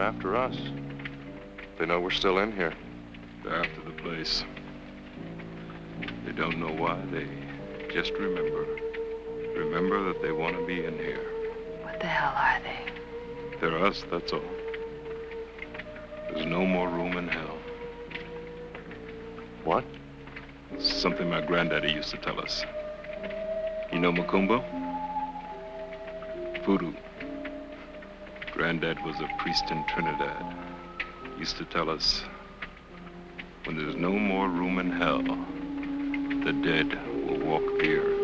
after us. They know we're still in here. They're after the place. They don't know why. They just remember. Remember that they want to be in here. What the hell are they? They're us, that's all. There's no more room in hell. What? Something my granddaddy used to tell us. You know Macumba? Voodoo. Granddad was a priest in Trinidad. He used to tell us, when there's no more room in hell, the dead will walk the earth.